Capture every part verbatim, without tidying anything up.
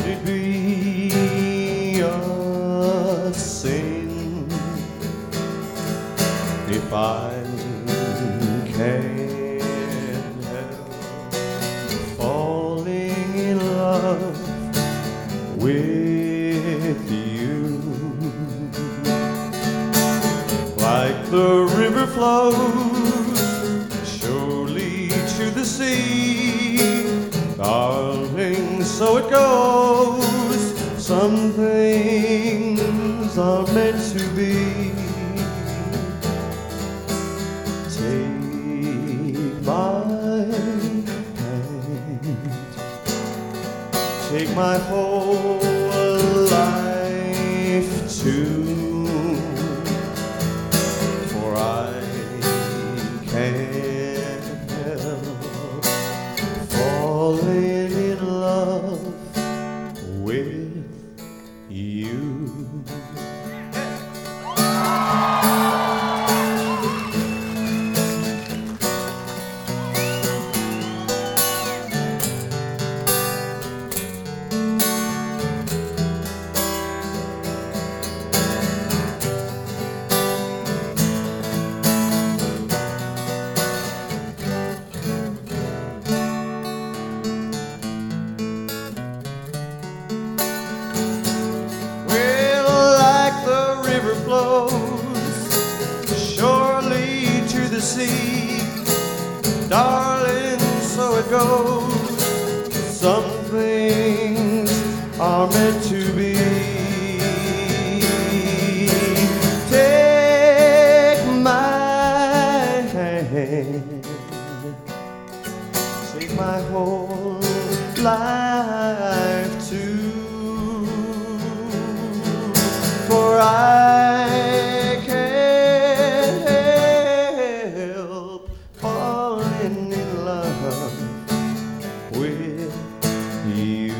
it be a sin if I can't help falling in love with you? Like the river flows surely to the sea, darling, so it goes. Some things are meant to be. Take my hand, take my whole life too, for I can't help falling in love with you. Surely to the sea, darling, so it goes. Some things are meant to be. Take my hand, take my whole life too, for I with you,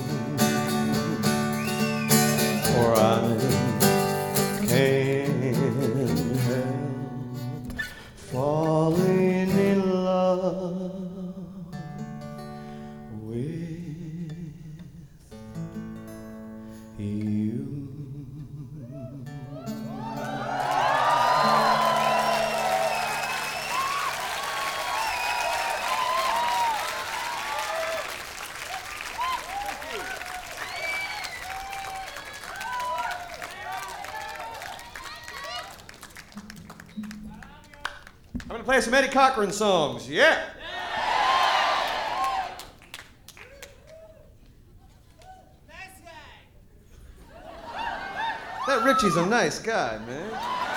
for I can't help falling in love with you. I'm going to play some Eddie Cochran songs. Yeah. yeah. Nice guy. That Richie's a nice guy, man.